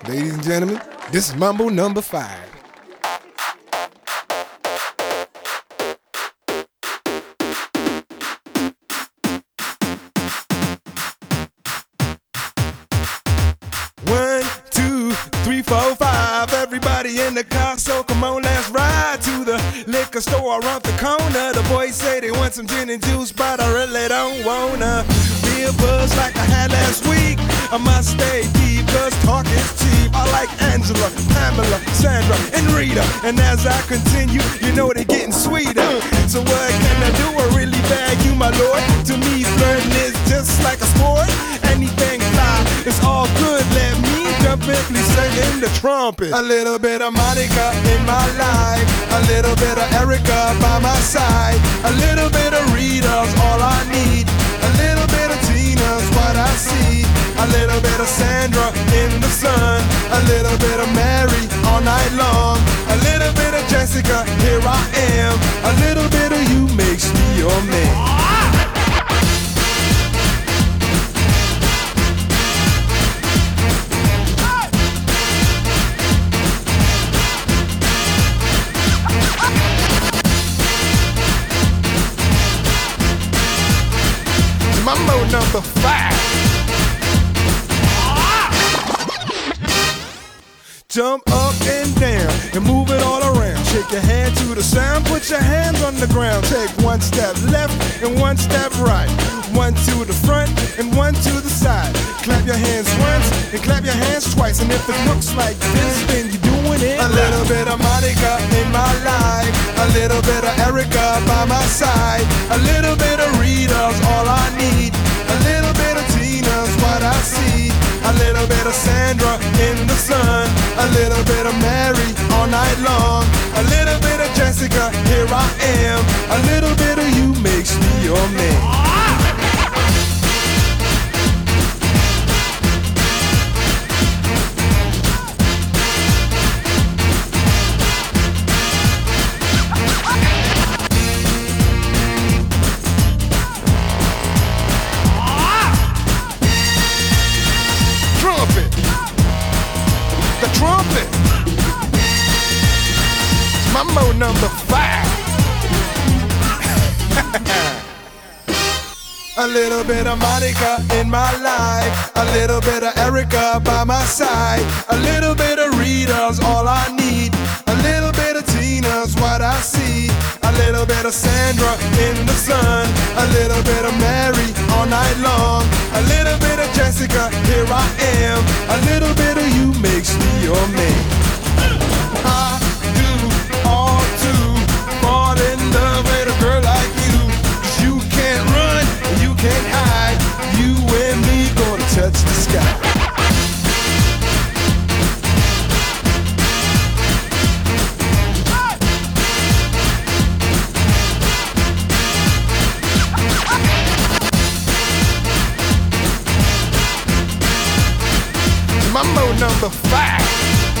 Ladies and gentlemen, this is Mambo number 5. One, two, three, four, five. Everybody in the car, so come on, let's ride to the liquor store around the corner. The boys say they want some gin and juice, but I really don't wanna be a buzz like I had last week. I must stay deep, cause talk is cheap. I like Angela, Pamela, Sandra, and Rita. And as I continue, you know they're getting sweeter. So what can I do? I really bag you, my lord. To me, flirting is just like a sport. Anything fly, it's all good. Let me jump in, please sing in the trumpet. A little bit of Monica in my life, a little bit of Erica by my side, a little bit of Rita's all I need, a little bit of Tina's what I see, a little bit of Sandra in the sun, a little bit of Mary all night long, a little bit of Jessica, here I am, a little bit of you makes me your man. Mambo number 5. Jump up and down and move it all around. Shake your hand to the sound, put your hands on the ground. Take one step left and one step right. One to the front and one to the side. Clap your hands once and clap your hands twice. And if it looks like this, then you're doing it. A little bit of Monica in my life, a little bit of Erica by my side, a little bit of Rita's all I need, a little bit of Tina's what I see, a little bit of Sandra in the sun, a little bit of Mary all night long, a little bit of Jessica, here I am, a little bit of you makes me your man. The trumpet. Mambo number 5. A little bit of Monica in my life, a little bit of Erica by my side, a little bit of Rita's all I need, a little bit of Tina's what I see, a little bit of Sandra in the sun, a little bit of Mary all night long, a little bit of Jessica, here I am, a little bit of you makes me your man. I do all to fall in love with a girl like you, 'cause you can't run, you can't hide, you and me gonna touch the sky. Mambo number 5.